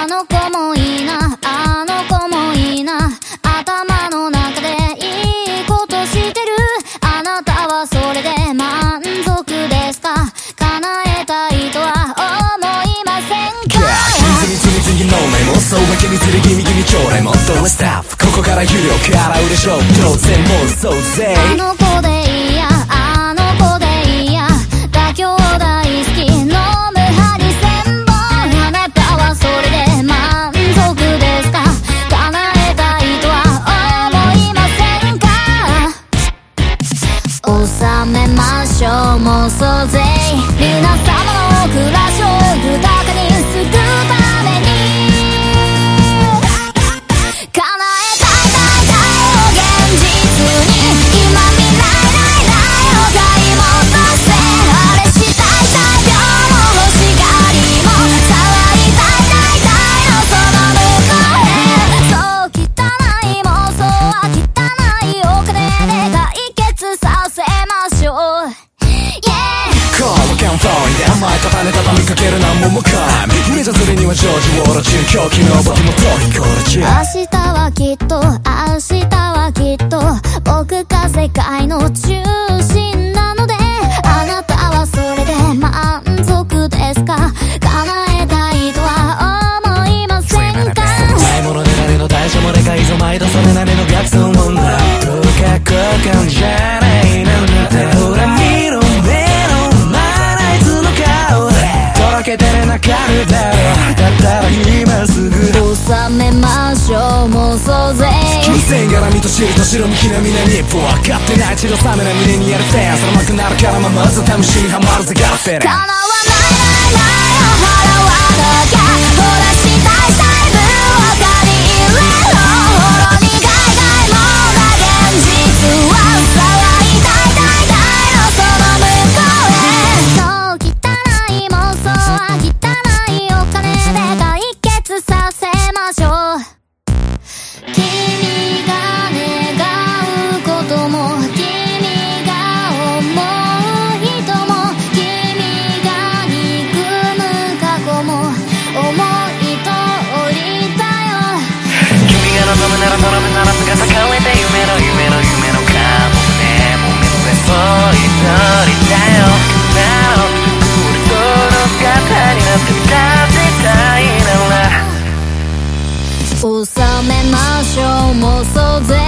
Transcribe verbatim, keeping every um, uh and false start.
あの子もいいな、あの子もいいな、頭の中でいいことしてる。あなたはそれで満足ですか？叶えたいとは思いませんか？ 次々のメモそうわけにずれギミギミ超レモンドレスタッフここから有料払うでしょう当然もうそうぜあの子でいいや、あの子でいいや、妥協大好き飲むハリセンボン。あなたはそれで満足ですか？叶えたいとは思いませんか？収めましょう妄想ぜ皆様の暮らしを豊かにするために叶えたいたいたいを現実に今未来ないないを買い戻せあれしたいたい今日も欲しがりも触りたいたいたいのその向こうへそう汚い妄想は汚いお金で解決させましょう Yeah コールカンフォーイで甘い片ネタ見かける何ももかい夢じゃそれにはジョージ・ウォーロチン狂気の僕も遠いこれじゃ明日はきっと明日はきっと僕が世界の中心なのであなたはそれで満足ですか叶えたいとは思いませんかないものねだりの代償もでかいぞ毎度それなりの学生問題どうか交換じゃないなんてほら見ろ目のまないつの顔とろけてる中るだろだったら今すぐ収めましょう妄想ぜ金銭絡みと知ると白にひなみな日本分かってない血の冷めな胸にやるフェンそのまくなるからままず試しにはまるぜガラフェレン叶わないないないを払わなきゃほらしたいしたい分を借り入れろほろ苦いがいもな現実は騒いたいたいたいのその向こうへそう汚い妄想は汚いお金で解決させましょう君が願うことも君が思う人も君が憎む過去も思い通りだよ君が望むなら空目なら姿変えて夢の夢の夢のかもねもう目指そう一人だよなのこれとの方になって立ちたいなら収めましょう妄想ぜ